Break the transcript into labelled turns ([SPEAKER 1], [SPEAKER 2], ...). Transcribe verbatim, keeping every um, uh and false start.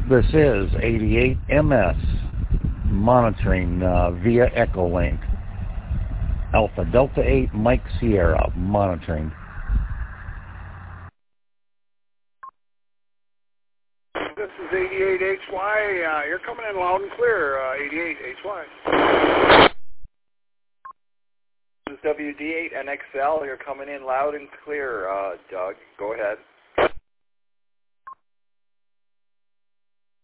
[SPEAKER 1] This is eighty-eight M S monitoring uh, via Echolink. Alpha Delta eight Mike Sierra monitoring.
[SPEAKER 2] This is eighty-eight H Y. Uh, you're coming in loud and clear, uh, eighty-eight H Y.
[SPEAKER 3] This is W D eight N X L. You're coming in loud and clear, uh, Doug. Go ahead.